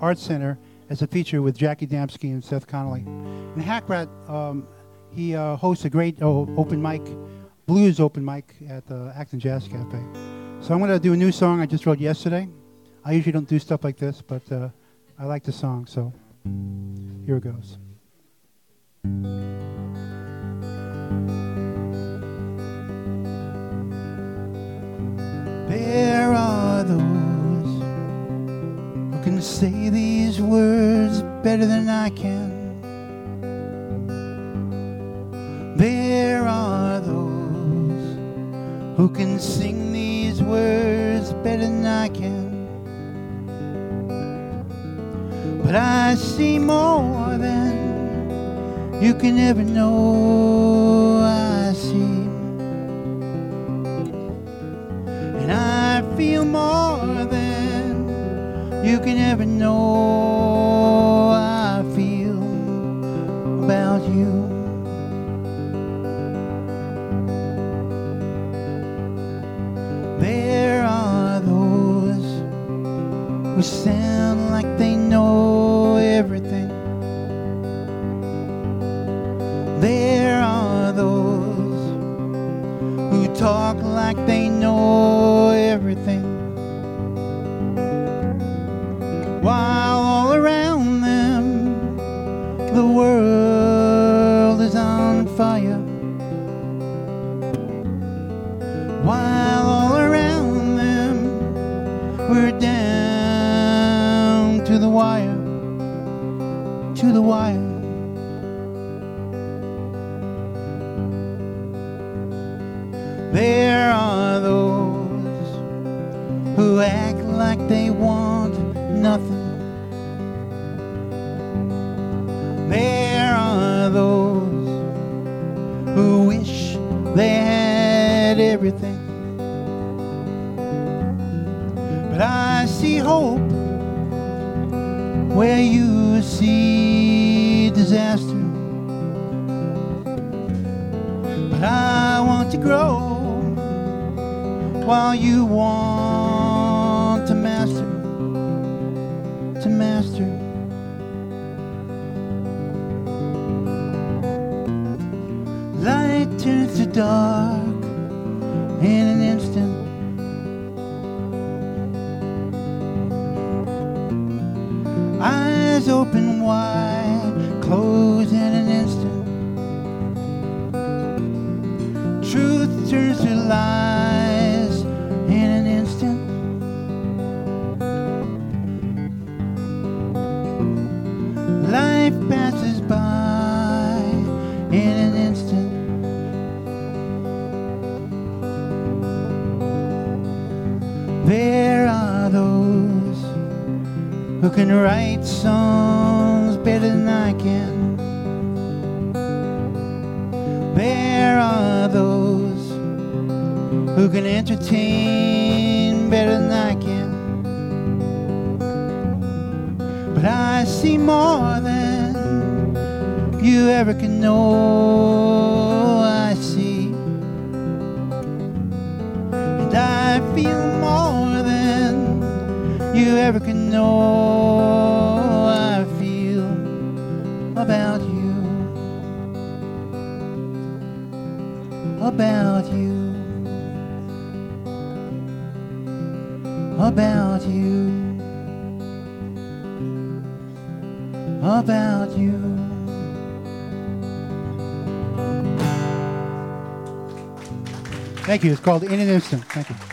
Arts Center as a feature with Jackie Damsky and Seth Connolly. And Hack Rat, he hosts a great open mic, blues open mic at the Acton Jazz Cafe. So I'm going to do a new song I just wrote yesterday. I usually don't do stuff like this, but I like the song, so here it goes. There are those who can say these words better than I can. There are those who can sing these words better than I can. But I see more than you can ever know. I see. And I feel more than you can ever know. I feel about you. There are those who sound like they know everything. There are those who talk like they know everything, while all around them the world is on fire. While all around them we're down to the wire, to the wire. There are those who act like they want nothing. There are those who wish they had everything. But I see hope where you see disaster. But I want to grow while you want to master, to master. Light turns to dark in an instant. Eyes open wide, close in an instant. Truth turns to lies in an instant. Life passes by in an instant. There are those who can write songs better than I can. There are those who can entertain better than I can. But I see more than you ever can know. I see. And I feel more than you ever can know. I feel about you, about you, about you, about you. Thank you. It's called In an Instant. Thank you.